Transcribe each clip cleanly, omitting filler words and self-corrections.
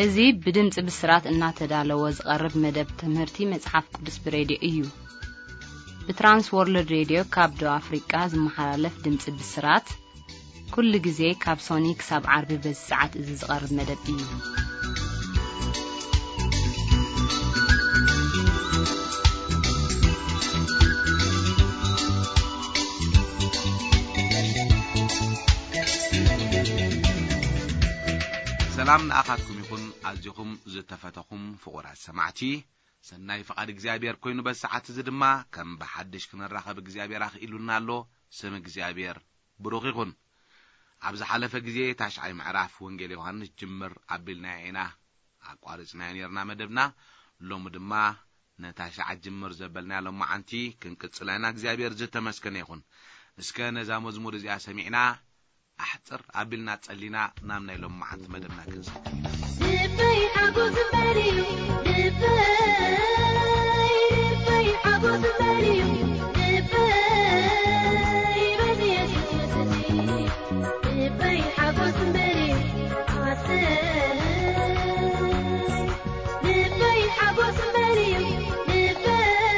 እዙي بدمጽ بسرات እናተዳለወ ዝቀርብ መደብ ትምህርቲ መጽሐፍ ቅዱስ ብሬዲዮ እዩ በትራንስ ወርልድ ሬዲዮ ካብ ዶ አፍሪካ ዝመሓላለፍ ድምጽ ብስራት ኩሉ ጊዜ ካብ ሶኒክ ሳብ ዓርቢ በሰዓት እዚ ዝቀርብ መደብ እዩ سلام نأخذكم يكون أزيكم زتفتكم فقرات سمعتي سناي فقد እግዚአብሔር ኮይኑ በሰዓት ዝድማ ከም በሐድሽ ክንራኸብ እግዚአብሔር አኽኢሉና አሎ ስም እግዚአብሔር ብሩኽ ይኹን ኣብዚ ሓለፈ ጊዜ ታሽዓይ ምዕራፍ ወንጌል ዮሐንስ ጅምር አቢልና ኢና አቋርጽና ነርና መደብና ሎሙ ድማ ነታሽዓ ጅምር ዘበልና ለማዓንቲ ክንቅጽላና እግዚአብሔር ዝተመስገነ ይኹን እስከ ነዛ መዝሙር እዚያ ሰሚዕና أحضر قبلنا تصلينا نامنا لهم معانت مدمنا كنسا نبي حبوس مريم نبي حبوس مريم نبي بدي أشوفني نبي حبوس مريم نبي حبوس مريم نبي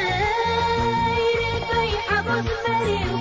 حبوس مريم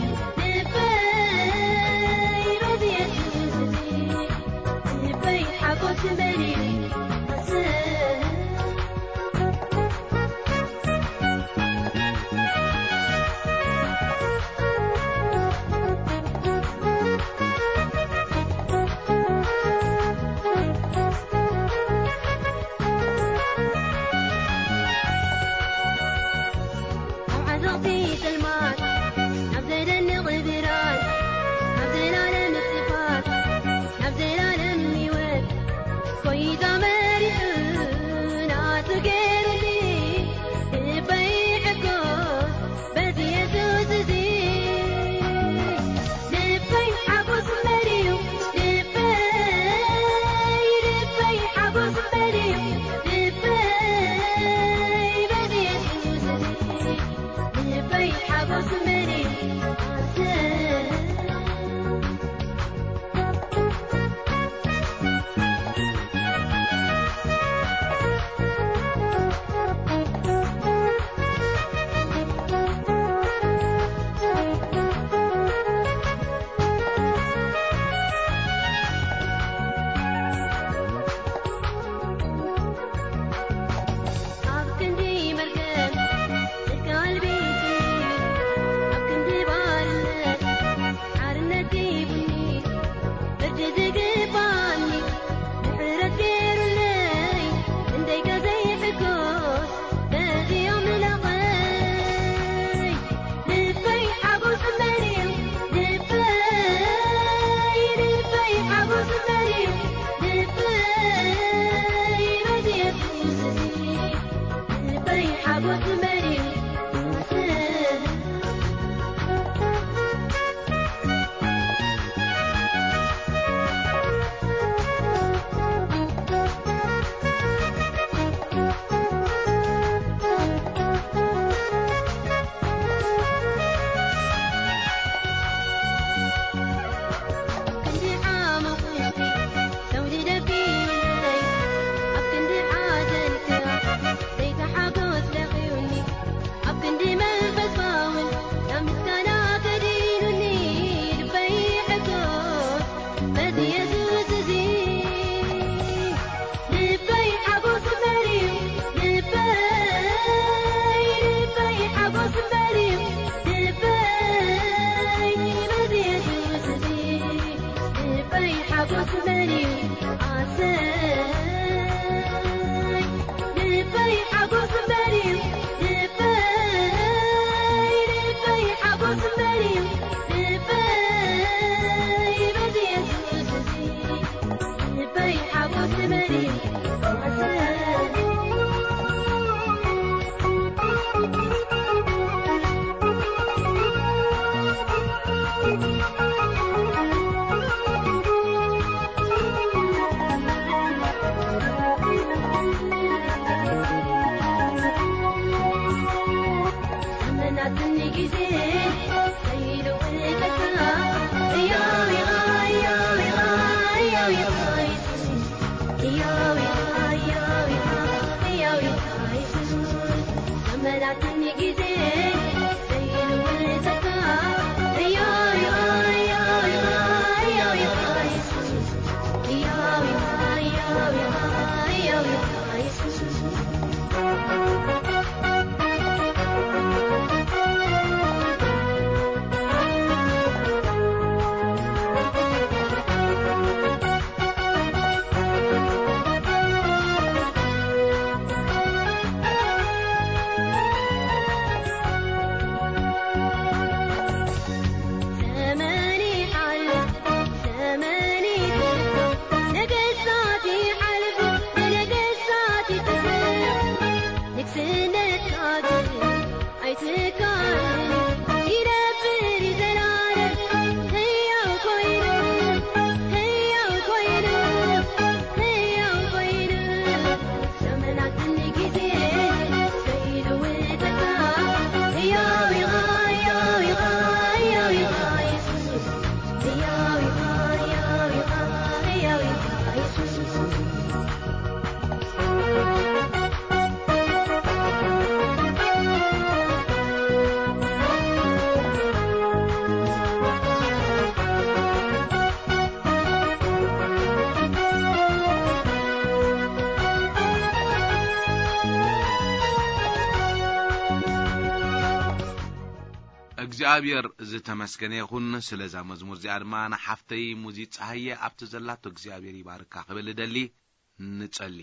እግዚአብሔር ዝተመስገነ ይኹን ስለዛ መዝሙር እዚኣ ድማ ንሓፍተይ ሙዚቃ ሃየ ኣብቲ ዘላቶ እግዚአብሔር ይባርካ ክብል ደሊ ንጸሊ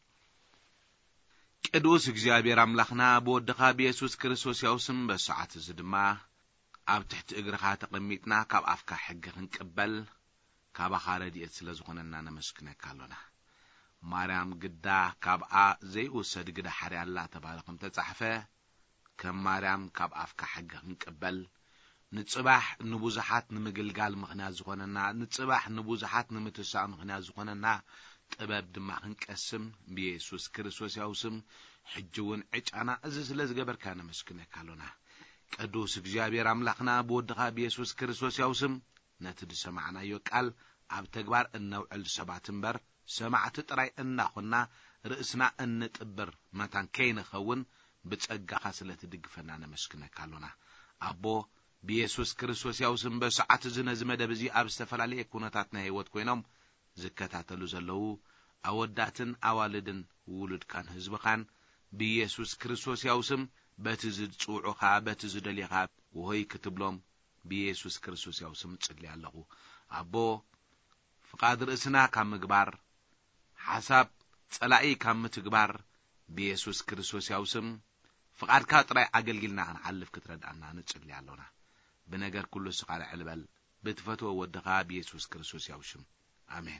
ቅዱስ እግዚአብሔር አምላኽና በወድኻ በኢየሱስ ክርስቶስ ያውስም በሰዓት እዚ ድማ ኣብ ትሕቲ እግርኻ ተቐሚጥና ካብ ኣፍካ ሕጊ ክንቅበል ካባኻ ረድኤት ስለ ዝኾነና ነመስግነካ ኣለና ማርያም ግዳ ካብኣ ዘይውሰድ ግዳ ሓርያ ኣላ ተባሂሉ ከም ተጻሕፈ ከም ማርያም ካብ ኣፍካ ሕጊ ክንቅበል ንጽባሕ ንብዙሓት ንምግልጋል ምኽንያት ዝኾነና ንጽባሕ ንብዙሓት ንምትሳእ ምኽንያት ዝኾነና ጥበብ ድማ ክንቀስም በኢየሱስ ክርስቶስ ያውስም ሕጅውን ዕጫና እዚ ስለ ዝገበርካ ነመስግነካ ኣለና ቅዱስ እግዚአብሔር አምላኽና በወድኻ በኢየሱስ ክርስቶስ ያውስም ነቲ ድሰማዕናዮ ቃል ኣብ ተግባር እነውዕል ሰባት እምበር ሰማዕቲ ጥራይ እናኾና ርእስና እንጥብር መታን ከይንኸውን ብጸጋኻ ስለትድግፈና ነመስግነካ ኣለና ኣቦ በኢየሱስ ክርስቶስ ያውስም በሰዓት እዚ ነዚ መደብ እዚ ኣብ ዝተፈላለየ ኩነታት ናይ ህይወት ኮይኖም ዝከታተሉ ዘለዉ ኣወዳትን ኣዋልድን ውሉድካን ህዝብኻን በኢየሱስ ክርስቶስ ያውስም በቲ ዝጽውዑኻ በቲ ዝደልኻ ወሆይ ክትብሎም በኢየሱስ ክርስቶስ ያውስም ጽልይ ኣለኹ ኣቦ ፍቃድ ርእስና ካብ ምግባር ሓሳብ ጸላኢ ካብ ምትግባር በኢየሱስ ክርስቶስ ያውስም ፍቃድካ ጥራይ ኣገልግልና ክንሓልፍ ክትረዳእና ንጽልይ ኣለና ብነገር ኩሉ ስኻል ዕልበል ብትፈትዎ ወድኻ በኢየሱስ ክርስቶስ ያውስም አሜን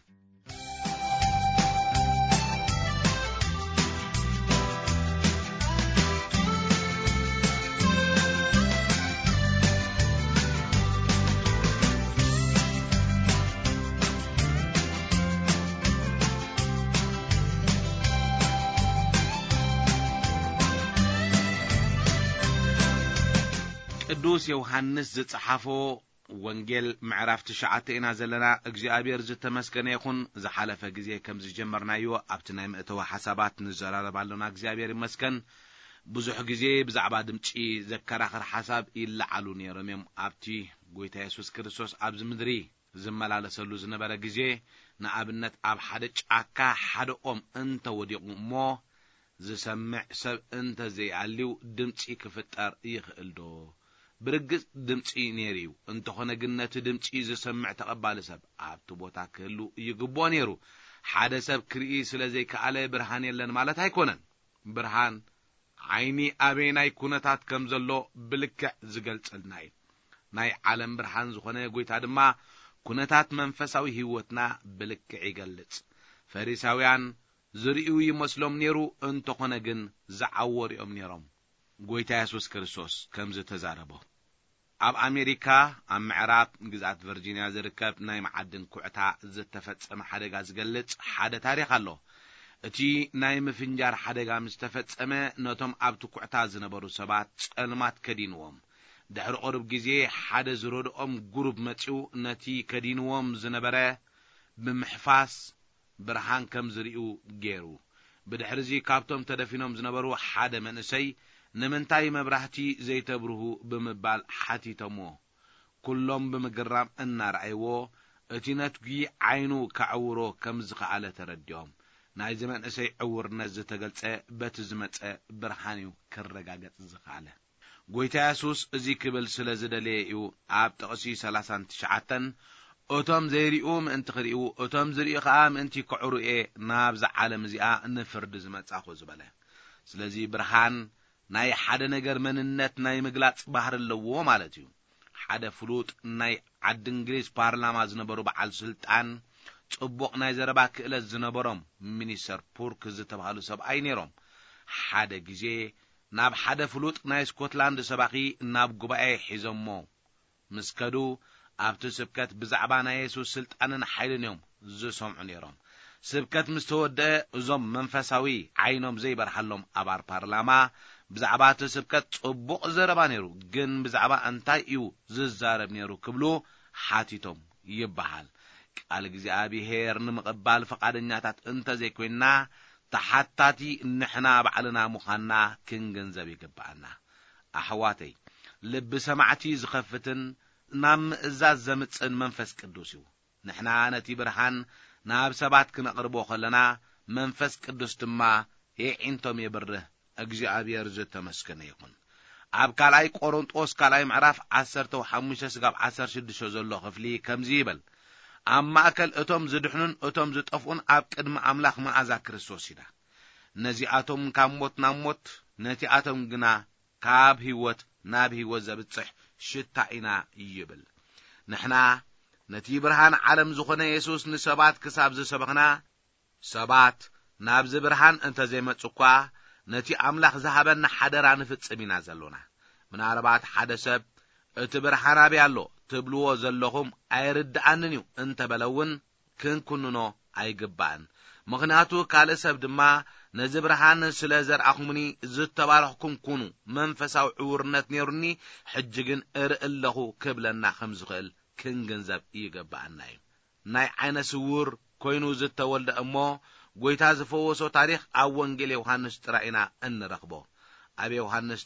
ቅዱስ ዮሐንስ ዝጽሓፎ ወንጌል ምዕራፍ 9 ኢና ዘለና እግዚአብሔር ዝተመስገነ ይኹን ዝሓለፈ ግዜ ከም ዝጀመርናዮ ኣብቲ ናይ ምእተዋ ሓሳባት ንዘራረባለና እግዚአብሔር ይመስገን ብዙሕ ግዜ ብዛዕባ ድምጪ ዘከራኽር ሓሳብ ይለዓሉ ነይሮም እዮም ኣብቲ ጎይታ ኢየሱስ ክርስቶስ ኣብዚ ምድሪ ዝመላለሰሉ ዝነበረ ግዜ ንኣብነት ኣብ ሓደ ጫካ ሓደ ኦም እንተወዲቑ እሞ ዝሰምዕ ሰብ እንተዘይኣልዩ ድምጪ ክፍጠር ይኽእል ዶ ብርግጽ ድምጪ ነይሩ እንተኾነ ግን ነቲ ድምጪ ዝሰምዕ ተቐባሊ ሰብ ኣብቲ ቦታ ክህሉ ይግቦ ነይሩ ሓደ ሰብ ክርኢ ስለ ዘይከኣለ ብርሃን የለን ማለት ኣይኮነን ብርሃን ዓይኒ ኣበናይ ኩነታት ከም ዘሎ ብልክዕ ዝገልጸልና እዩ ናይ ዓለም ብርሃን ዝኾነ ጎይታ ድማ ኩነታት መንፈሳዊ ህይወትና ብልክዕ ይገልጽ ፈሪሳውያን ዝርእዩ ይመስሎም ነይሩ እንተኾነ ግን ዝዓወርኦም ነይሮም ጎይታ ኢየሱስ ክርስቶስ ከም ዝተዛረቦ ኣብ ኣሜሪካ ኣብ ምዕራብ ግዛት ቨርጂኒያ ዝርከብ ናይ ማዕድን ኩዕታ ዝተፈጸመ ሓደጋ ዝገልጽ ሓደ ታሪኽ ኣሎ እቲ ናይ ምፍንጃር ሓደጋ ምስ ተፈጸመ ነቶም ኣብቲ ኩዕታ ዝነበሩ ሰባት ጸልማት ከዲንዎም ድሕሪ ቁርብ ግዜ ሓደ ዝረድኦም ጉሩብ መጺኡ ነቲ ከዲንዎም ዝነበረ ብምሕፋስ ብርሃን ከም ዝርእዩ ገይሩ ብድሕሪዚ ካብቶም ተደፊኖም ዝነበሩ ሓደ መንእሰይ ንምንታይ መብራህቲ ዘይተብርሁ ብምባል ሓቲቶሞ ኩሎም ብምግራም እናርኣይዎ እቲ ነትጊ ዓይኑ ከዕውሮ ከም ዝኸኣለ ተረዲኦም ናይ መንእሰይ ዕውርነት ዝተገልጸ በቲ ዝመጸ ብርሃን እዩ ክረጋገጽ ዝኸኣለ ጎይታ ኢየሱስ እዚ ክብል ስለ ዝደለየ እዩ ኣብ ጥቕሲ 39 እቶም ዘይሪኡ ምእንቲ ክሪኡ እቶም ዝሪኡ ከዓ ምእንቲ ክዕሩ እየ ናብዛ ዓለም እዚኣ ንፍርዲ ዝመጻኹ ዝበለ ስለዚ ብርሃን ናይ ሓደ ነገር መንነት ናይ ምግላጽ ባህር ኣለዎ ማለት እዩ ሓደ ፍሉጥ ናይ ዓዲ እንግሊዝ ፓርላማ ዝነበሩ በዓል ስልጣን ጽቡቕ ናይ ዘረባ ክእለት ዝነበሮም ሚኒስተር ፑርክ ዝተባሃሉ ሰብኣይ ነይሮም ሓደ ግዜ ናብ ሓደ ፍሉጥ ናይ ስኮትላንድ ሰባኺ ናብ ጉባኤ ሒዞሞ ምስ ከዱ ኣብቲ ስብከት ብዛዕባ ናይ ኢየሱስ ስልጣንን ሓይልን እዮም ዝሰምዑ ነይሮም ስብከት ምስ ተወደአ እዞም መንፈሳዊ ዓይኖም ዘይበርሃሎም ኣባር ፓርላማ ብዛዕባ እቲ ስብከት ጽቡቕ ዘረባ ነይሩ ግን ብዛዕባ እንታይ እዩ ዝዛረብ ነይሩ ክብሉ ሓቲቶም ይበሃል ቃል እግዚአብሔር ንምቕባል ፈቃደኛታት እንተዘይኮይንና ተሓታቲ ንሕና ባዕልና ምዃንና ክንገንዘብ ይግባአና ኣሕዋተይ ልቢ ሰማዕቲ ዝኸፍትን ናብ ምእዛዝ ዘምጽን መንፈስ ቅዱስ እዩ ንሕና ነቲ ብርሃን ናብ ሰባት ክነቕርቦ ከለና መንፈስ ቅዱስ ድማ የዒንቶም የብርህ እግዚአብሔር ዝተመስገነ ይኹን ኣብ ካልኣይ ቆሮንጦስ ካልኣይ ምዕራፍ 15-16 ዘሎ ክፍሊ ከምዚ ይብል ኣብ ማእከል እቶም ዝድሕኑን እቶም ዝጠፍኡን ኣብ ቅድሚ ኣምላኽ መዓዛ ክርስቶስ ኢና ነዚኣቶም ካብ ሞት ናብ ሞት ነቲኣቶም ግና ካብ ህይወት ናብ ህይወት ዘብጽሕ ሽታ ኢና ይብል ንሕና ነቲ ብርሃን ዓለም ዝኾነ ኢየሱስ ንሰባት ክሳብ ዝሰበኽና ሰባት ናብ ዝብርሃን እንተ ዘይመጽኳ ነቲ ኣምላኽ ዝሃበና ሓደራ ንፍጽም ኢና ዘሎና ምናልባት ሓደ ሰብ እቲ ብርሃን ኣበይ ኣሎ ትብልዎ ዘለኹም ኣይርድኣንን እዩ እንተበለውን ክንኩንኖ ኣይግባእን ምኽንያቱ ካልእ ሰብ ድማ ነዚ ብርሃን ስለ ዘርአኹምኒ ዝተባረኽኩም ኩኑ መንፈሳዊ ዕውርነት ነይሩኒ ሕጂ ግን እርእለኹ ክብለና ከም ዝኽእል ክንገንዘብ ይገባእና እዩ ናይ ዓይነ ስውር ኮይኑ ዝተወልደ እሞ ጎይታ ዝፈወሶ ታሪኽ ኣብ ወንጌል ዮሐንስ ጥራይና እንረኽቦ ኣብ ዮሐንስ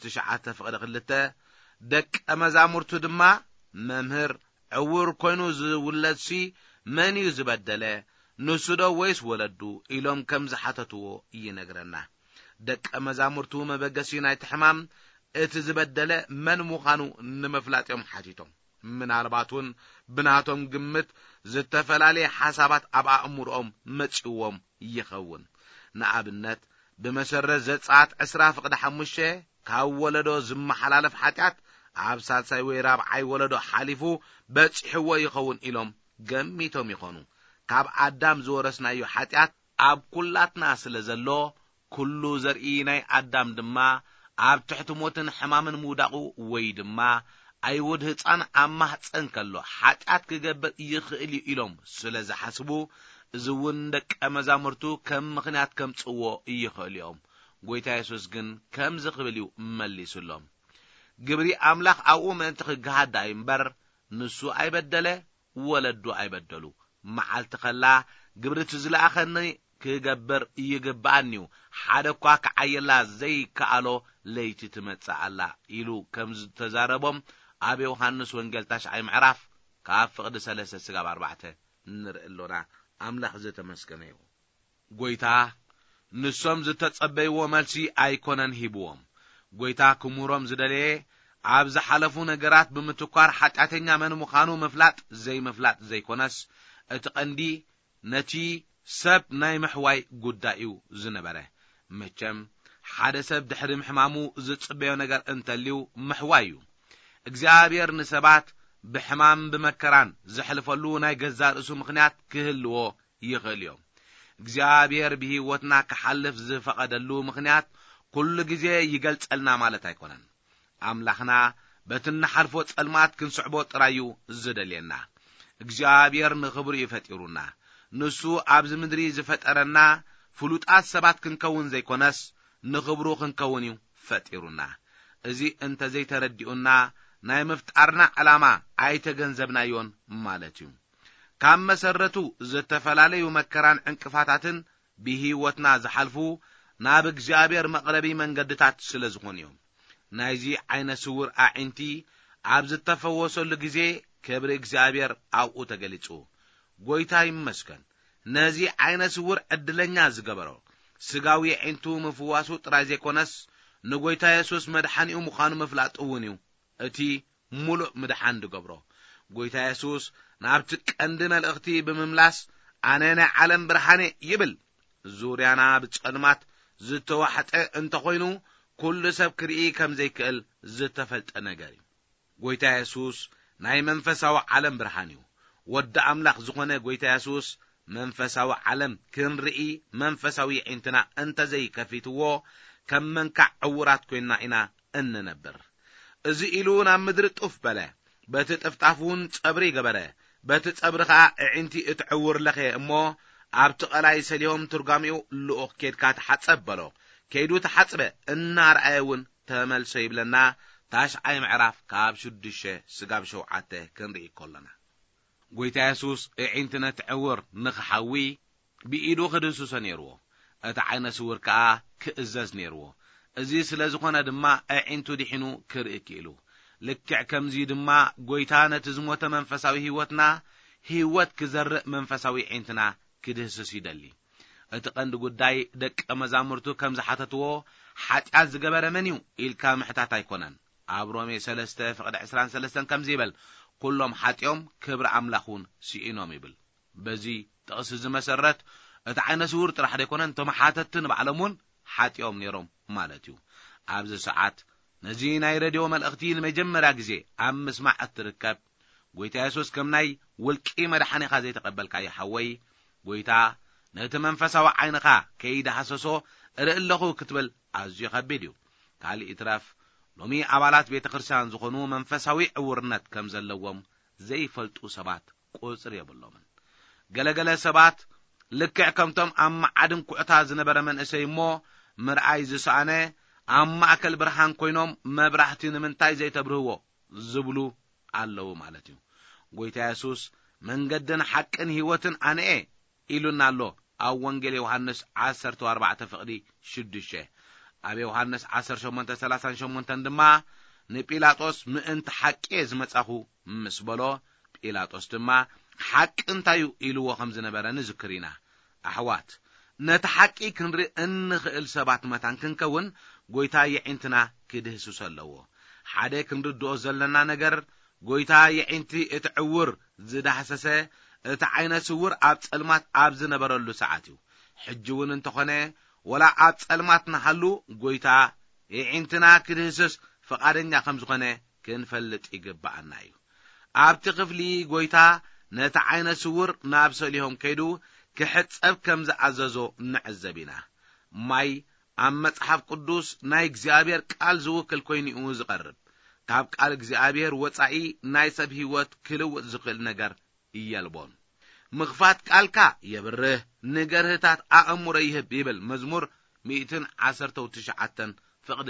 9:2 ደቀ መዛሙርቱ ድማ መምህር ዕውር ኮይኑ ዝውለድሲ መን እዩ ዝበደለ ንሱ ዶ ወይስ ወለዱ ኢሎም ከም ዝሓተትዎ ይነግረና ደቀ መዛሙርቱ መበገሲ ናይ ሕማም እቲ ዝበደለ መን ምዃኑ ንምፍላጥዮም ሓቲቶም ምናልባቱን ብናቶም ግምት ዝተፈላለየ ሓሳባት ኣብ ኣእምሮኦም መጽዎም ይኸውን ንኣብነት ብመሰረት ዘጸአት 10:5 ካብ ወለዶ ዝመሓላለፍ ኃጢአት ኣብ ሳልሳይ ወይ ራብዓይ ወለዶ ሓሊፉ በጽሕዎ ይኸውን ኢሎም ገሚቶም ይኾኑ ካብ ኣዳም ዝወረስናዮ ኃጢአት ኣብ ኩላትና ስለ ዘሎ ኩሉ ዘርኢ ናይ ኣዳም ድማ ኣብ ትሕቲ ሞትን ሕማምን ምውዳቑ ወይ ድማ ኣይውድ ህፃን ኣብ ማህፀን ከሎ ኃጢአት ክገብር ይኽእል ኢሎም ስለ ዝሓስቡ ዝውን ደቀ መዛሙርቱ ከም ምኽንያት ከም ጽዎ ይኽእል እዮም ጎይታ ኢየሱስ ግን ከም ዝኽብል እዩ መሊሱሎም ግብሪ ኣምላኽ ኣብኡ ምእንቲ ክገሃዳ እምበር ንሱ ኣይበደለ ወለዱ ኣይበደሉ መዓልቲ ኸላ ግብሪ ትዝለኣኸኒ ክገብር ይግባእኒ ሓደ እኳ ከዓየላ ዘይከኣሎ ለይቲ ትመጽእ ኣላ ኢሉ ከም ዝተዛረቦም ኣብ ዮሐንስ ወንጌል 9 ምዕራፍ ካብ ፍቕዲ 3-4 ንርእሎና ኣምላኽ ዝተመስገነ ይሁን ጎይታ ንሶም ዝተጸበይዎ መልሲ ኣይኮነን ሂብዎም ጎይታ ክምሮም ዝደለየ ኣብ ዝሓለፉ ነገራት ብምትኳር ኃጢአተኛ መን ምዃኑ ምፍላጥ ዘይኮነስ እቲ ቀንዲ ነቲ ሰብ ናይ ምሕዋይ ጉዳዩ ዝነበረ መቸም ሓደ ሰብ ድሕሪ ምሕማሙ ዝጽበዮ ነገር እንተልዩ ምሕዋይ እዩ እግዚአብሔር ንሰባት ብሕማም ብመከራን ዝሕልፈሉ ናይ ገዛ ርእሱ ምኽንያት ክህልዎ ይኽእል እዮም እግዚአብሔር ብህይወትና ክሓልፍ ዝፈቐደሉ ምኽንያት ኩሉ ጊዜ ይገልጸልና ማለት ኣይኮነን ኣምላኽና በትንሓልፎ ጸልማት ክንስዕቦ ጥራዩ ዝደልየና እግዚአብሔር ንኽብሩ ይፈጢሩና ንሱ ኣብዚ ምድሪ ዝፈጠረና ፍሉጣት ሰባት ክንከውን ዘይኮነስ ንኽብሩ ክንከውን እዩ ፈጢሩና እዚ እንተ ዘይተረዲኡና ናይ ምፍጣርና ዓላማ ኣይተገንዘብናዮን ማለት እዩ ካብ መሰረቱ ዝተፈላለዩ መከራን ዕንቅፋታትን ብህይወትና ዝሓልፉ ናብ እግዚአብሔር መቕረቢ መንገድታት ስለ ዝኾኑ እዮም ናይዚ ዓይነ ስውር ኣዒንቲ ኣብ ዝተፈወሰሉ ጊዜ ክብሪ እግዚአብሔር ኣብኡ ተገሊጹ ጎይታ ይመስገን ነዚ ዓይነ ስውር ዕድለኛ ዝገበሮ ስጋዊ ዒንቱ ምፍዋሱ ጥራይ ዘይኮነስ ንጎይታ ኢየሱስ መድሓኒኡ ምዃኑ ምፍላጥ እውን እዩ እቲ ሙሉእ ምድሓን ዝገብሮ ጎይታ ኢየሱስ ናብቲ ቀንዲ መልእኽቲ ብምምላስ ኣነ ናይ ዓለም ብርሃኔ ይብል ዙርያና ብጸልማት ዝተዋሕጠ እንተኾይኑ ኩሉ ሰብ ክርኢ ከም ዘይክእል ዝተፈልጠ ነገር እዩ ጎይታ ኢየሱስ ናይ መንፈሳዊ ዓለም ብርሃን እዩ ወዲ ኣምላኽ ዝኾነ ጎይታ ኢየሱስ መንፈሳዊ ዓለም ክንርኢ መንፈሳዊ ዒንትና እንተ ዘይከፊትዎ ከም መንካዕ ዕውራት ኮይና ኢና እንነብር እዚ ኢሉ ናብ ምድሪ ጡፍ በለ በቲ ጥፍጣፉን ጸብሪ ገበረ በቲ ጸብሪ ኸዓ ዒንቲ እትዕውር ለኸ እሞ ኣብቲ ቐላይ ሰሊሆም ትርጓሚኡ ልኡኽ ኬድካ ተሓጸብ በሎ ከይዱ ተሓጽበ እናርአየውን ተመልሶ ይብለና ታሽዓይ ምዕራፍ ካብ 6-7 ክንርኢ ከለና ጎይታ ኢየሱስ ዒንትነት ዕውር ንኽሓዊ ብኢዱ ክድስሶ ነይርዎ እቲ ዓይነ ስውር ከዓ ክእዘዝ ነይርዎ እዚ ስለ ዝኾነ ድማ ዒንቱ ዲሒኑ ክርኢ ክኢሉ ልክዕ ከምዚ ድማ ጎይታ ነቲ ዝሞተ መንፈሳዊ ህይወትና ህይወት ክዘርእ መንፈሳዊ ዒንትና ክድስስ ይደሊ እቲ ቀንዲ ጉዳይ ደቀ መዛሙርቱ ከም ዝሓተትዎ ኃጢአት ዝገበረ መን እዩ ኢልካ ምሕታት ኣይኮነን አብሮሜ 3 ፍቅድ 23 ከም ዝብል ኩሎም ሓጢኦም ክብር አምላኹን ሲኢኖም ይብል በዚ ጥቅስ ዝመሰረት እቲ ዓይነ ስውር ጥራሕ ደይኮነን ተማሓተትን ባዕለሙን ሓጢኦም ነይሮም ማለት እዩ ኣብዚ ሰዓት ነዚ ናይ ሬድዮ መልእኽቲ ንመጀመርያ ግዜ ኣብ ምስማዕ እትርከብ ጎይታ ኢየሱስ ከም ናይ ውልቂ መድሓኒኻ ዘይተቀበልካ ይሓወይ ጎይታ ነቲ መንፈሳዊ ዓይንኻ ከይዳሐሰሶ ርእለኹ ክትብል ኣዝዩ ከቢድ እዩ ካልእ ትራፍ ሎሚ ኣባላት ቤተክርስቲያን ዝኾኑ መንፈሳዊ ዕውርነት ከም ዘለዎም ዘይፈልጡ ሰባት ቁጽር የብሎምን ገለገለ ሰባት ልክዕ ከምቶም ኣብ ማዓድን ኩዕታ ዝነበረ መንእሰይ እሞ ምርኣይ ዝሰኣነ ኣብ ማእከል ብርሃን ኮይኖም መብራህቲ ንምንታይ ዘይተብርህዎ ዝብሉ ኣለዉ ማለት እዩ ጎይታ ኢየሱስ መንገድን ሓቅን ህይወትን ኣነኤ ኢሉና ኣሎ ኣብ ወንጌል ዮሐንስ 14 ፍቅዲ 6 ኣብ ዮሐንስ 18:38 ድማ ንጲላጦስ ምእንቲ ሓቂ ዝመጻኹ ምስ በሎ ጲላጦስ ድማ ሓቂ እንታዩ ኢልዎ ከም ዝነበረ ንዝክር ኢና ኣሕዋት ነቲ ሓቂ ክንርኢ እንኽእል ሰባት መታን ክንከውን ጎይታ የዒንትና ክድህስስ ኣለዎ ሓደ ክንርድኦ ዘለና ነገር ጎይታ የዒንቲ እትዕውር ዝዳህሰሰ እቲ ዓይነ ስውር ኣብ ጸልማት ኣብ ዝነበረሉ ሰዓት እዩ ሕጂ እውን እንተኾነ ወላ ኣብ ጸልማት ንሃሉ ጎይታ የዒንትና ክድህስስ ፈቃደኛ ከም ዝኾነ ክንፈልጥ ይግባአና እዩ ኣብቲ ክፍሊ ጎይታ ነቲ ዓይነ ስውር ናብ ሰሊሆም ከይዱ ክሕጸብ ከም ዝኣዘዞ ንዕዘብ ኢና ማይ ኣብ መጽሓፍ ቅዱስ ናይ እግዚአብሔር ቃል ዝውክል ኮይኑ ዝቐርብ ካብ ቃል እግዚአብሔር ወጻኢ ናይ ሰብ ህይወት ክልውጥ ዝኽእል ነገር እየልቦን ምኽፋት ቃልካ የብርህ ንገርህታት ኣእሙረ ይህብ ይብል መዝሙር 119 ፍቅዲ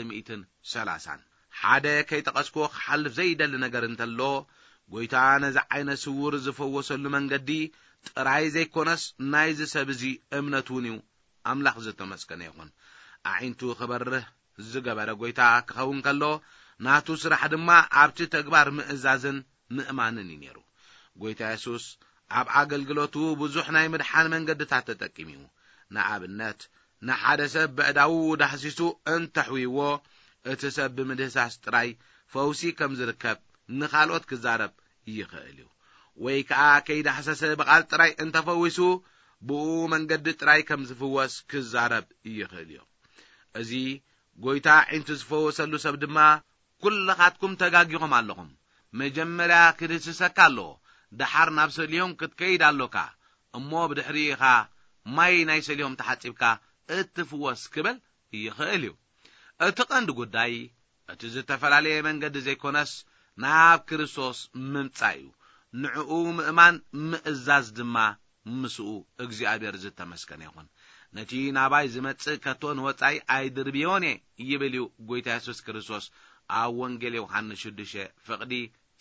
130 ሓደ ከይተቀስኮ ክሓልፍ ዘይደል ነገር እንተሎ ጎይታ ነዚ ዓይነ ስውር ዝፈወሰሉ መንገዲ ጥራይ ዘይኮነስ ናይ ዝሰብዚ እምነቱን እዩ ኣምላኽ ዝተመስገነ ይኹን ዓይንቱ ክበርህ ዝገበረ ጎይታ ክኸውን ከሎ ናቱ ስራሕ ድማ ኣብቲ ተግባር ምእዛዝን ምእማንን ነይሩ ጎይታ ኢየሱስ ኣብ ኣገልግሎቱ ብዙሕ ናይ ምድሓን መንገድታት ተጠቂሙ ንኣብነት ንሓደ ሰብ በእዳው ዳህሲሱ እንተሕዊዎ እቲ ሰብ ብምድህሳስ ጥራይ ፈውሲ ከም ዝርከብ ንኻልኦት ክዛረብ ይኽእል እዩ ወይ ከዓ ከይዳህሰሰ በቃል ጥራይ እንተፈዊሱ ብኡ መንገዲ ጥራይ ከም ዝፍወስ ክዛረብ ይኽእል እዩ እዚ ጎይታ ዓይንቱ ዝፈወሰሉ ሰብ ድማ ኩልኻትኩም ተጋጊኹም ኣለኹም መጀመርያ ክድህስሰካ ኣሎ ድሓር ናብ ሰሊሆም ክትከይድ ኣለካ እሞ ብድሕሪኻ ማይ ናይ ሰሊሆም ተሓፂብካ እትፍወስ ክብል ይኽእል እዩ እቲ ቀንዲ ጉዳይ እቲ ዝተፈላለየ መንገዲ ዘይኮነስ ናብ ክርስቶስ ምምጻእ እዩ ንዕኡ ምእማን ምእዛዝ ድማ ምስኡ እግዚአብሔር ዝተመስገነ ይኹን ነቲ ናባይ ዝመጽእ ከቶን ወጻይ ኣይድርብዮን ይብል ጎይታ ኢየሱስ ክርስቶስ ኣብ ወንጌል ዮሐንስ 6 ፍቅዲ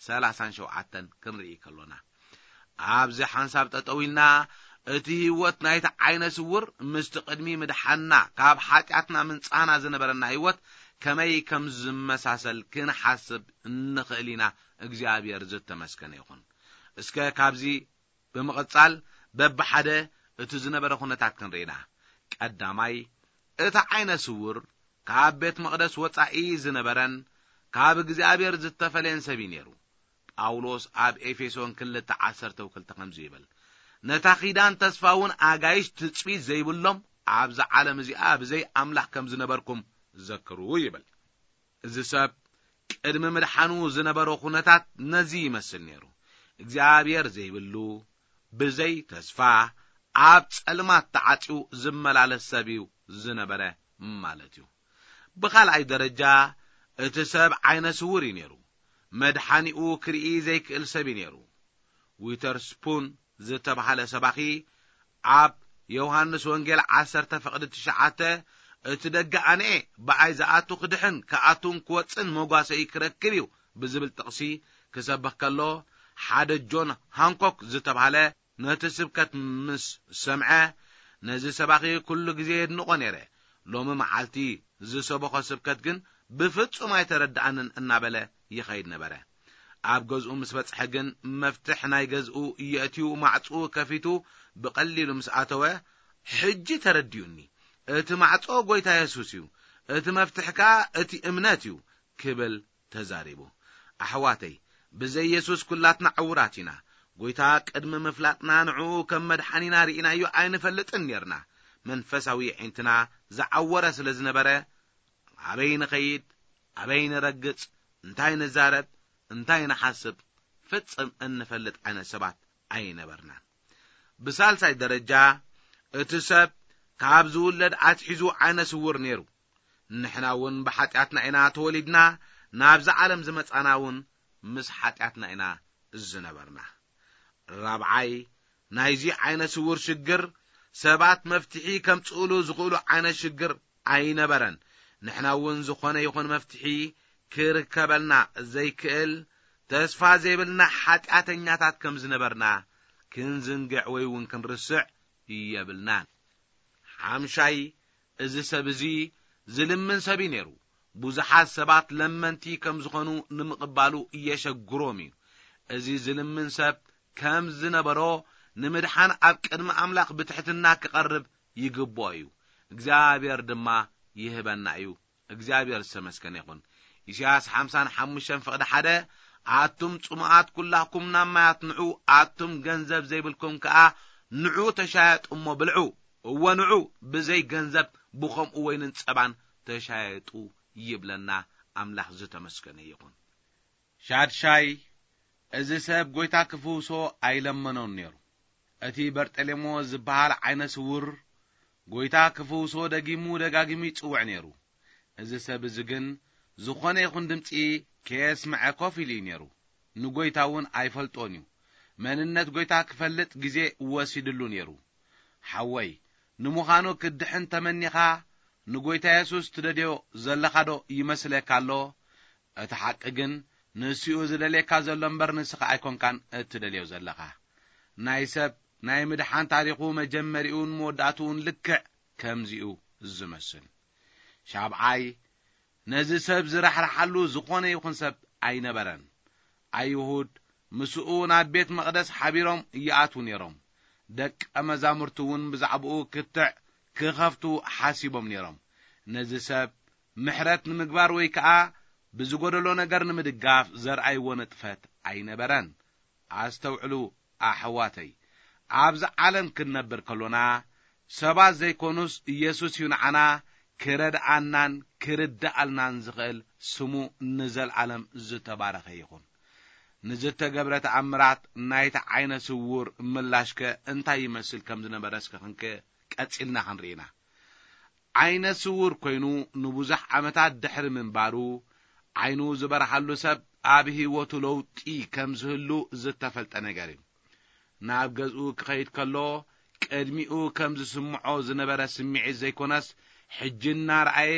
37 ክንርኢ ከሎና ኣብዚ ሓንሳብ ጠጠዊልና እቲ ህይወት ናይቲ ዓይነ ስውር ምስቲ ቅድሚ ምድሓና ካብ ሓጢአትና ምንጻና ዝነበረና ህይወት ከመይ ከም ዝመሳሰል ክንሓስብ እንኽእል ኢና እግዚአብሔር ዝተመስገነ ይኹን እስከ ካብዚ ብምቕጻል በብሓደ እቲ ዝነበረ ኩነታት ክንርኢና ቀዳማይ እቲ ዓይነ ስውር ካብ ቤት መቅደስ ወጻኢ ዝነበረን ካብ እግዚአብሔር ዝተፈለየን ሰብ ነይሩ ጳውሎስ ኣብ ኤፌሶን 2:12 ከም ዝብል ነታ ኺዳን ተስፋውን ኣጋይሽ ትጽቢት ዘይብሎም ኣብዚ ዓለም እዚኣ ብዘይ ኣምላኽ ከም ዝነበርኩም ዘክሩ ይብል እዚ ሰብ ቅድሚ ምድሓኑ ዝነበረ ኩነታት ነዚ ይመስል ነይሩ እግዚአብሔር ዘይብሉ ብዘይ ተስፋ ኣብ ጸልማት ተዓጽዩ ዝመላለስ ሰብ እዩ ዝነበረ ማለት እዩ ብኻልኣይ ደረጃ እቲ ሰብ ዓይነ ስውር ነይሩ መድሓኒኡ ክርኢ ዘይክእል ሰብ ነይሩ ዊተርስፑን ዝተባሃለ ሰባኺ ኣብ ዮሐንስ ወንጌል 10:9 እቲ ደጋ ኣነኤ በኣይ ዝኣቱ ክድሕን ከኣቱን ክወፅን መጓሰይ ክረክብ እዩ ብዝብል ጥቕሲ ክሰብኽ ከሎ ሓደ ጆን ሃንኮክ ዝተባሃለ ነቲ ስብከት ምስ ሰምዐ ነዚ ሰባኺ ኩሉ ግዜ የድንቆ ነይረ ሎሚ መዓልቲ ዝሰበኾ ስብከት ግን ብፍጹም ኣይተረዳእንን እናበለ ይኸይድ ነበረ ኣብ ገዝኡ ምስ በጽሐ ግን መፍትሕ ናይ ገዝኡ የእትዩ ማዕጹ ከፊቱ ብቐሊሉ ምስ ኣተወ ሕጂ ተረድዩኒ እቲ ማዕጾ ጎይታ ኢየሱስ እዩ እቲ መፍትሕካ እቲ እምነት እዩ ክብል ተዛሪቡ ኣሕዋተይ ብዘይ ኢየሱስ ኩላትና ዕውራትና ጎይታ ቅድሚ ምፍላጥና ንዑ ከም መድሓኒና ርኢናዮ ኣይንፈልጥን ነርና መንፈሳዊ ዒንትና ዝዓወረ ስለ ዝነበረ ኣበይ ንኸይድ ኣበይ ንረግጽ እንታይ ንዛረብ እንታይ ንሓስብ ፍጽም እንፈልጥ ዓይነት ሰባት ኣይነበርና ብሳልሳይ ደረጃ እቲ ሰብ ካብ ዝውለድ ኣትሒዙ ዓይነ ስውር ነይሩ ንሕና እውን ብሓጢኣትና ኢና ተወሊድና ናብዚ ዓለም ዝመጻና እውን ምስ ሓጢኣትና ኢና ዝነበርና ራብዓይ ናይዚ ዓይነ ስውር ሽግር ሰባት መፍትሒ ከምጽእሉ ዝኽእሉ ዓይነት ሽግር ኣይነበረን ንሕና እውን ዝኾነ ይኹን መፍትሒ ክርከበልና ዘይክእል ተስፋ ዘይብልና ሓጢኣተኛታት ከም ዝነበርና ክንዝንግዕ ወይ እውን ክንርስዕ የብልናን ሓምሻይ እዚ ሰብ እዚ ዝልምን ሰብ ነይሩ ብዙሓት ሰባት ለመንቲ ከም ዝኾኑ ንምቕባሉ እየሸግሮም እዩ እዚ ዝልምን ሰብ ከም ዝነበሮ ንምድሓን ኣብ ቅድሚ ኣምላኽ ብትሕትና ክቐርብ ይግብኦ እዩ እግዚአብሔር ድማ ይህበና እዩ እግዚአብሔር ዝተመስገነ ይኹን ኢሳይያስ 55 ፍቅዲ 1 ኣቱም ጽሙዓት ኩላኩም ናብ ማያት ንዑ ኣቱም ገንዘብ ዘይብልኩም ከኣ ንዑ ተሻየጡሞ ብልዑ እወ ንዑ ብዘይ ገንዘብ ብኸምኡ ወይንን ጸባን ተሻየጡ ይብለና ኣምላኽ ዝተመስገነ ይኹን ሻድሻይ እዚ ሰብ ጎይታ ክፍውሶ ኣይለመኖን ነይሩ እቲ በርጠሌሞስ ዝበሃል ዓይነ ስውር ጎይታ ክፍውሶ ደጊሙ ደጋጊሙ ይጽውዕ ነይሩ እዚ ሰብ እዚ ግን ዝኾነ ይኹን ድምጺ ከስምዐ ኮፍ ኢሉ ነይሩ ንጎይታ እውን ኣይፈልጦን እዩ መንነት ጎይታ ክፈልጥ ግዜ ወሲድሉ ነይሩ ሓወይ ንምዃኑ ክድሕን ተመኒኻ ንጎይታ ኢየሱስ ትደልዮ ዘለኻዶ ይመስለካ ኣሎ እቲ ሓቂ ግን ንስኡ ዝደልየካ ዘሎ እምበር ንስኻ ኣይኮንካን እትደልዮ ዘለኻ ናይ ሰብ ናይ ምድሓን ታሪኹ መጀመሪኡን መወዳእቱን ልክዕ ከምዚኡ ዝመስል ሻብዓይ ነዚ ሰብ ዝረሕረሓሉ ዝኾነ ይኹን ሰብ ኣይነበረን ኣይሁድ ምስኡ ናብ ቤት መቕደስ ሓቢሮም ይኣቱ ነይሮም ደቀ መዛሙርቱ እውን ብዛዕባኡ ክትዕ ክኸፍቱ ሓሲቦም ነይሮም ነዚ ሰብ ምሕረት ንምግባር ወይ ከዓ ብዝጎደሎ ነገር ንምድጋፍ ዘርኣይዎ ንጥፈት ኣይነበረን ኣስተውዕሉ ኣሕዋተይ ኣብዚ ዓለም ክንነብር ከሎና ሰባት ዘይኮኑስ ኢየሱስ ይንዓና ክረድኣናን ክርዳኣልናን ዝኽእል ስሙ ንዘለዓለም ዝተባረኸ ይኹን ንዝተገብረ ተኣምራት ናይቲ ዓይነ ስውር ምላሽከ እንታይ ይመስል ከም ዝነበረ እስከ ቀጺልና ክንርኢና ዓይነ ስውር ኮይኑ ንብዙሕ ዓመታት ድሕሪ ምንባሩ ዓይኑ ዝበረሓሉ ሰብ ኣብ ህይወቱ ለውጢ ከም ዝህሉ ዝተፈልጠ ነገር እዩ ናብ ገዝኡ ክኸይድ ከሎ ቅድሚኡ ከም ዝስምዖ ዝነበረ ስምዒት ዘይኮነስ ሕጅና ረኣየ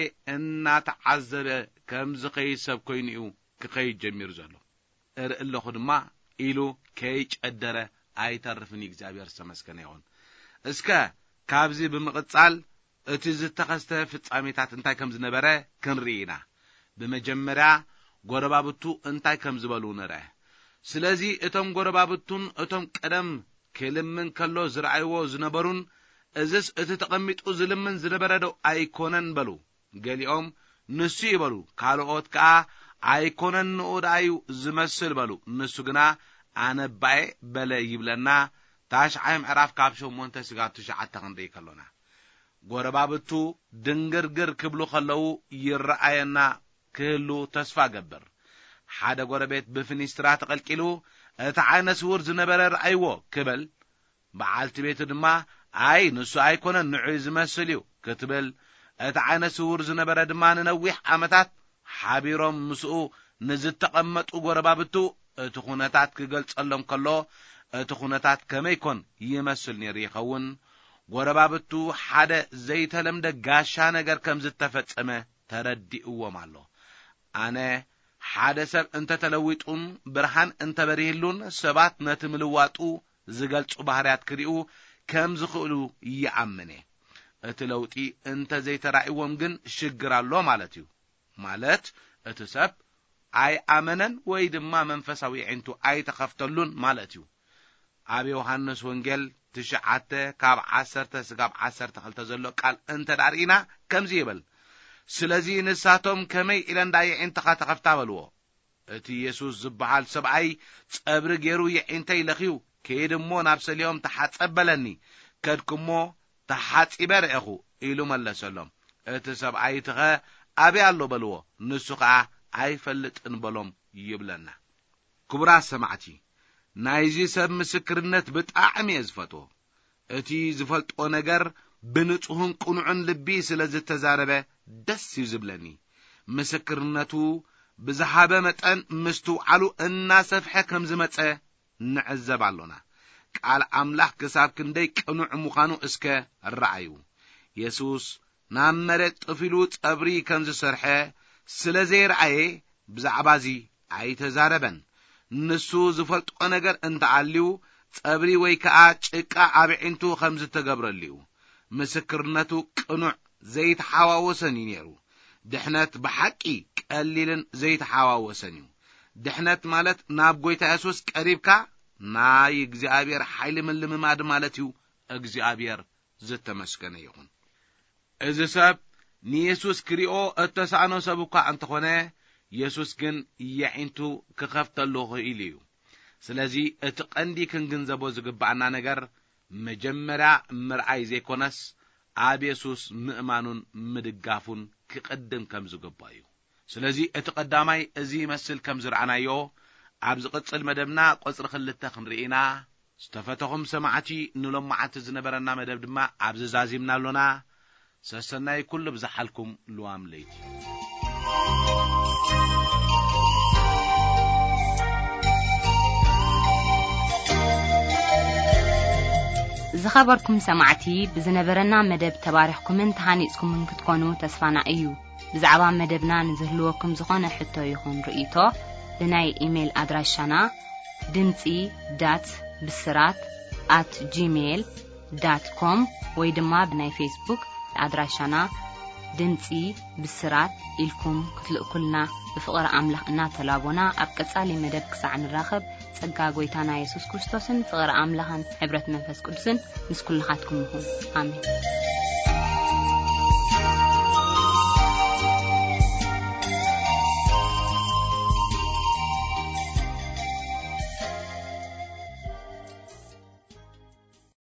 እናተዓዘበ ከም ዝኸይድ ሰብ ኮይኑ እዩ ክኸይድ ጀሚሩ ዘሎ እርእለኹ ድማ ኢሉ ከይጨደረ ኣይተርፍኒ እግዚአብሔር ዝተመስገነ ይኹን እስከ ካብዚ ብምቕጻል እቲ ዝተኸስተ ፍጻሜታት እንታይ ከም ዝነበረ ክንርኢና በመጀመርያ ጎረባብቱ እንታይ ከም ዝበሉ ንርአ ስለዚ እቶም ጎረባብቱን እቶም ቀደም ክልምን ከሎ ዝረኣይዎ ዝነበሩን እዝስ እቲ ተቐሚጡ ዝልምን ዝነበረዶ ኣይኮነን በሉ ገሊኦም ንሱ ይበሉ ካልኦት ከዓ ኣይኮነን ንኡዳዩ ዝመስል በሉ ንሱ ግና ኣነባኤ በለ ይብለና ታሽዓይ ምዕራፍ ካብ 8-9 ክንርኢ ከሎና ጎረባብቱ ድንግርግር ክብሉ ከለው ይረኣየና ክህሉ ተስፋ ገበር ሓደ ጎረቤት ብፍኒስትራ ተቐልቂሉ እቲ ዓይነ ስውር ዝነበረ ረኣይዎ ክብል በዓልቲ ቤቱ ድማ ኣይ ንሱ ኣይኮነን ንዑ ዝመስል እዩ ክትብል እቲ ዓይነ ስውር ዝነበረ ድማ ንነዊሕ ዓመታት ሓቢሮም ምስኡ ንዝተቐመጡ ጎረባብቱ እቲ ኩነታት ክገልጸሎም ከሎ እቲ ኩነታት ከመይኮን ይመስል ነይሩ ይኸውን ጎረባብቱ ሓደ ዘይተለምደ ጋሻ ነገር ከም ዝተፈጸመ ተረዲእዎም ኣሎ ኣነ ሓደ ሰብ እንተተለዊጡን ብርሃን እንተበሪህሉን ሰባት ነቲ ምልዋጡ ዝገልጹ ባህርያት ክሪኡ ከም ዝኽእሉ ይኣምነ እቲ ለውጢ እንተ ዘይተራእይዎም ግን ሽግር ኣሎ ማለት እዩ ማለት እቲ ሰብ ኣይ ኣመነን ወይ ድማ መንፈሳዊ ዒንቱ ኣይተኸፍተሉን ማለት እዩ ኣብ ዮሐንስ ወንጌል 9:10-12 ዘሎ ቃል እንተ ዳርኢና ከምዚ ይብል ስለዚ ንሳቶም ከመይ ኢለን ዳይ ዒንተኻ ተኸፍታ በልዎ እቲ ኢየሱስ ዝበሃል ሰብኣይ ጸብሪ ገይሩ ይዕንተይ ለኺው ከይድሞ ናብ ሰሊሆም ተሓጸበለኒ ከድኩሞ ተሓጺበ ርኢኹ ኢሉ መለሰሎም። እቲ ሰብኣይ ትኸ ኣበይ ኣሎ በልዎ፣ ንሱ ከዓ ኣይፈልጥን በሎም ይብለና። ክቡራት ሰማዕቲ ናይዚ ሰብ ምስክርነት ብጣዕሚ እየ ዝፈትዎ። እቲ ዝፈልጦ ነገር ብንጹህን ቁኑዕን ልቢ ስለ ዝተዛረበ ደስ ይዝብለኒ። ምስክርነቱ ብዝሃበ መጠን ምስትውዓሉ እናሰፍሐ ከም ዝመጸ ንዕዘብ ኣሎና። ቃል ኣምላኽ ክሳብ ክንደይ ቅኑዕ ምዃኑ እስከ ረአዩ። ኢየሱስ ናብ መሬት ጥፊሉ ጸብሪ ከም ዝሰርሐ ስለ ዘይረአየ ብዛዕባዚ ኣይተዛረበን። ንሱ ዝፈልጦ ነገር እንተኣልዩ ጸብሪ ወይ ከዓ ጭቃ ኣብዒንቱ ከም ዝተገብረልዩ ምስክርነቱ ቅኑዕ ዘይተሓዋወሰን እዩ ነይሩ። ድሕነት ብሓቂ ቀሊልን ዘይተሓዋወሰን እዩ። ድሕነት ማለት ናብ ጐይታ ኢየሱስ ቀሪብካ ናይ እግዚአብሔር ኃይሊ ምልምማድ ማለት እዩ። እግዚአብሔር ዝተመስገነ ይኹን። እዚ ሰብ ንኢየሱስ ክሪኦ እተሳእኖ ሰብ እኳ እንተኾነ ኢየሱስ ግን ይዕንቱ ክኸፍተሉ ኽኢሉ እዩ። ስለዚ እቲ ቀንዲ ክንግንዘቦ ዝግባአና ነገር መጀመርያ ምርኣይ ዘይኮነስ ኣብ ኢየሱስ ምእማኑን ምድጋፉን ክቅድም ከም ዝግባእ እዩ። ስለዚ እቲ ቀዳማይ እዚ ይመስል ከም ዝረአናዮ ኣብ ዝቕጽል መደብና ቁጽሪ 2 ክንርኢና። ዝተፈተኹም ሰማዕቲ ንሎማዓቲ ዝነበረና መደብ ድማ ኣብ ዝዛዚምና ኣሎና። ሰሰናይ ኩሉ ብዝሓልኩም ልዋም ለይቲ ዝኸበርኩም ሰማዕቲ ብዝነበረና መደብ ተባሪኽኩምን ተሃኒጽኩምን ክትኮኑ ተስፋና እዩ። ብዛዕባ መደብና ንዝህልወኩም ዝኾነ ሕቶ ይኹን ርእይቶ ብናይ ኢሜል ኣድራሻና dimci.bisrat@gmail.com ወይ ድማ ብናይ ፌስቡክ ኣድራሻና ድምፂ ብስራት ኢልኩም ክትልእኩልና ብፍቕሪ ኣምላኽ እናተላቦና ኣብ ቀጻሊ መደብ ክሳዕ ንራኸብ ጸጋ ጐይታና ኢየሱስ ክርስቶስን ፍቕሪ ኣምላኽን ሕብረት መንፈስ ቅዱስን ምስ ኩልኻትኩም ይኹን። ኣሜን።